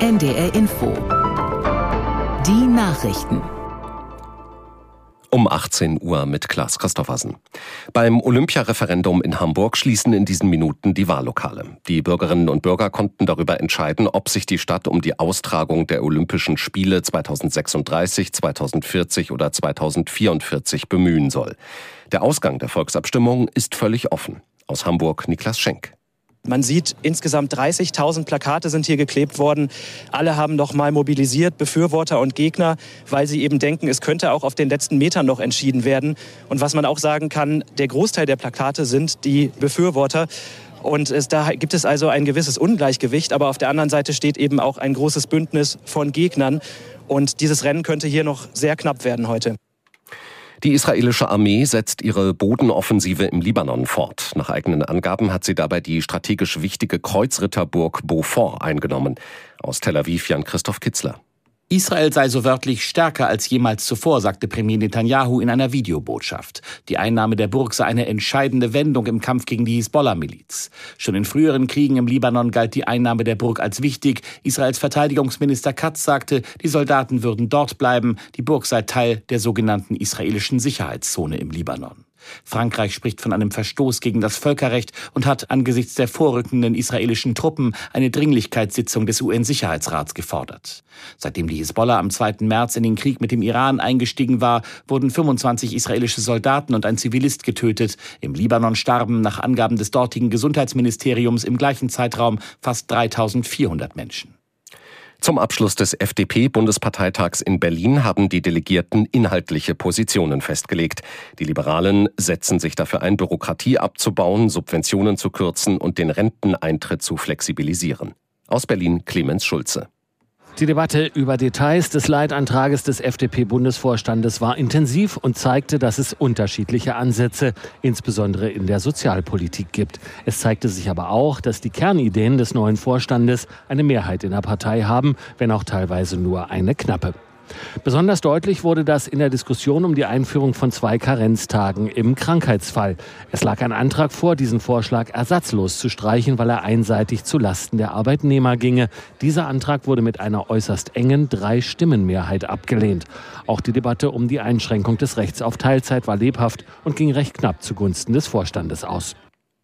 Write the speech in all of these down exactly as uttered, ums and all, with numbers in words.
N D R Info. Die Nachrichten. Um achtzehn Uhr mit Klaas Christoffersen. Beim Olympiareferendum in Hamburg schließen in diesen Minuten die Wahllokale. Die Bürgerinnen und Bürger konnten darüber entscheiden, ob sich die Stadt um die Austragung der Olympischen Spiele zweitausendsechsunddreißig, zweitausendvierzig oder zweitausendvierundvierzig bemühen soll. Der Ausgang der Volksabstimmung ist völlig offen. Aus Hamburg Niklas Schenk. Man sieht, insgesamt dreißigtausend Plakate sind hier geklebt worden. Alle haben noch mal mobilisiert, Befürworter und Gegner, weil sie eben denken, es könnte auch auf den letzten Metern noch entschieden werden. Und was man auch sagen kann, der Großteil der Plakate sind die Befürworter. Und es, da gibt es also ein gewisses Ungleichgewicht. Aber auf der anderen Seite steht eben auch ein großes Bündnis von Gegnern. Und dieses Rennen könnte hier noch sehr knapp werden heute. Die israelische Armee setzt ihre Bodenoffensive im Libanon fort. Nach eigenen Angaben hat sie dabei die strategisch wichtige Kreuzritterburg Beaufort eingenommen. Aus Tel Aviv Jan-Christoph Kitzler. Israel sei so wörtlich stärker als jemals zuvor, sagte Premier Netanyahu in einer Videobotschaft. Die Einnahme der Burg sei eine entscheidende Wendung im Kampf gegen die Hisbollah-Miliz. Schon in früheren Kriegen im Libanon galt die Einnahme der Burg als wichtig. Israels Verteidigungsminister Katz sagte, die Soldaten würden dort bleiben. Die Burg sei Teil der sogenannten israelischen Sicherheitszone im Libanon. Frankreich spricht von einem Verstoß gegen das Völkerrecht und hat angesichts der vorrückenden israelischen Truppen eine Dringlichkeitssitzung des U N-Sicherheitsrats gefordert. Seitdem die Hisbollah am zweiten März in den Krieg mit dem Iran eingestiegen war, wurden fünfundzwanzig israelische Soldaten und ein Zivilist getötet. Im Libanon starben nach Angaben des dortigen Gesundheitsministeriums im gleichen Zeitraum fast dreitausendvierhundert Menschen. Zum Abschluss des F D P-Bundesparteitags in Berlin haben die Delegierten inhaltliche Positionen festgelegt. Die Liberalen setzen sich dafür ein, Bürokratie abzubauen, Subventionen zu kürzen und den Renteneintritt zu flexibilisieren. Aus Berlin Clemens Schulze. Die Debatte über Details des Leitantrages des F D P-Bundesvorstandes war intensiv und zeigte, dass es unterschiedliche Ansätze, insbesondere in der Sozialpolitik, gibt. Es zeigte sich aber auch, dass die Kernideen des neuen Vorstandes eine Mehrheit in der Partei haben, wenn auch teilweise nur eine knappe. Besonders deutlich wurde das in der Diskussion um die Einführung von zwei Karenztagen im Krankheitsfall. Es lag ein Antrag vor, diesen Vorschlag ersatzlos zu streichen, weil er einseitig zu Lasten der Arbeitnehmer ginge. Dieser Antrag wurde mit einer äußerst engen Drei-Stimmen-Mehrheit abgelehnt. Auch die Debatte um die Einschränkung des Rechts auf Teilzeit war lebhaft und ging recht knapp zugunsten des Vorstandes aus.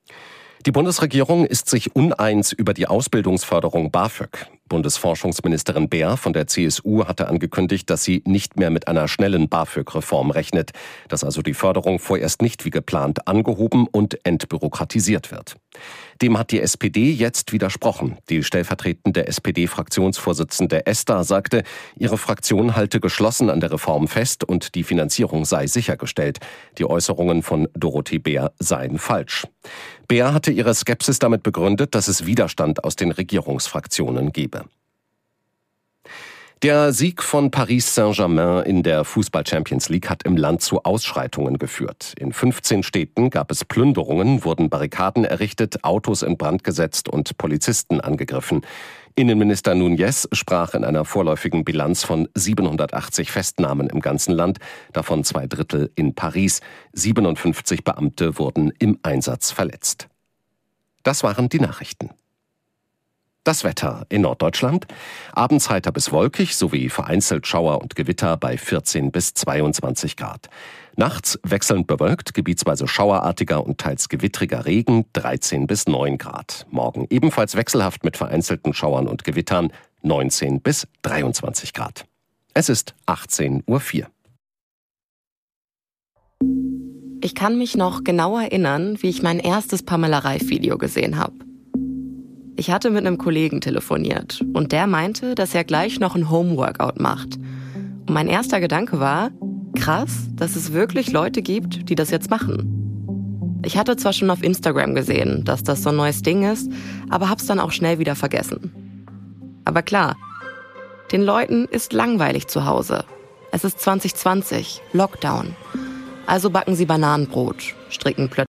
Die Bundesregierung ist sich uneins über die Ausbildungsförderung BAföG. Bundesforschungsministerin Baer von der C S U hatte angekündigt, dass sie nicht mehr mit einer schnellen BAföG-Reform rechnet, dass also die Förderung vorerst nicht wie geplant angehoben und entbürokratisiert wird. Dem hat die S P D jetzt widersprochen. Die stellvertretende S P D-Fraktionsvorsitzende Esther sagte, ihre Fraktion halte geschlossen an der Reform fest und die Finanzierung sei sichergestellt. Die Äußerungen von Dorothee Baer seien falsch. Baer hatte ihre Skepsis damit begründet, dass es Widerstand aus den Regierungsfraktionen gebe. Der Sieg von Paris Saint-Germain in der Fußball-Champions League hat im Land zu Ausschreitungen geführt. In fünfzehn Städten gab es Plünderungen, wurden Barrikaden errichtet, Autos in Brand gesetzt und Polizisten angegriffen. Innenminister Núñez sprach in einer vorläufigen Bilanz von siebenhundertachtzig Festnahmen im ganzen Land, davon zwei Drittel in Paris. siebenundfünfzig Beamte wurden im Einsatz verletzt. Das waren die Nachrichten. Das Wetter in Norddeutschland. Abends heiter bis wolkig sowie vereinzelt Schauer und Gewitter bei vierzehn bis zweiundzwanzig Grad. Nachts wechselnd bewölkt, gebietsweise schauerartiger und teils gewittriger Regen, dreizehn bis neun Grad. Morgen ebenfalls wechselhaft mit vereinzelten Schauern und Gewittern, neunzehn bis dreiundzwanzig Grad. Es ist achtzehn Uhr vier. Ich kann mich noch genau erinnern, wie ich mein erstes Pamela Reif-Video gesehen habe. Ich hatte mit einem Kollegen telefoniert und der meinte, dass er gleich noch ein Home-Workout macht. Und mein erster Gedanke war, krass, dass es wirklich Leute gibt, die das jetzt machen. Ich hatte zwar schon auf Instagram gesehen, dass das so ein neues Ding ist, aber hab's dann auch schnell wieder vergessen. Aber klar, den Leuten ist langweilig zu Hause. Es ist zwanzig zwanzig, Lockdown. Also backen sie Bananenbrot, stricken plötzlich